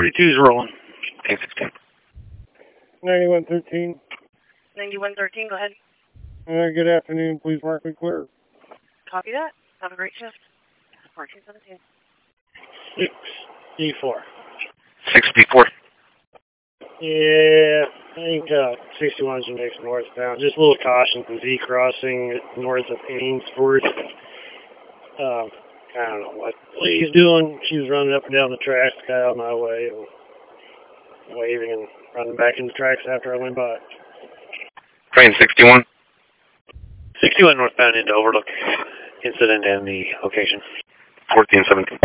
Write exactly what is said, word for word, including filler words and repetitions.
forty-two's rolling. ten sixteen. ninety-one thirteen. ninety-one thirteen, go ahead. Uh, good afternoon. Please mark me clear. Copy that. Have a great shift. fourteen seventeen. six D four. six D four. Yeah, I think uh, sixty-one's the next northbound. Just a little caution from Z crossing north of Ainsford. Um, I don't know what Lee's doing. She was running up and down the tracks, got out of my way, and waving and running back in the tracks after I went by. Train sixty-one. sixty-one northbound into Overlook. Incident and the location. fourteen seventeen.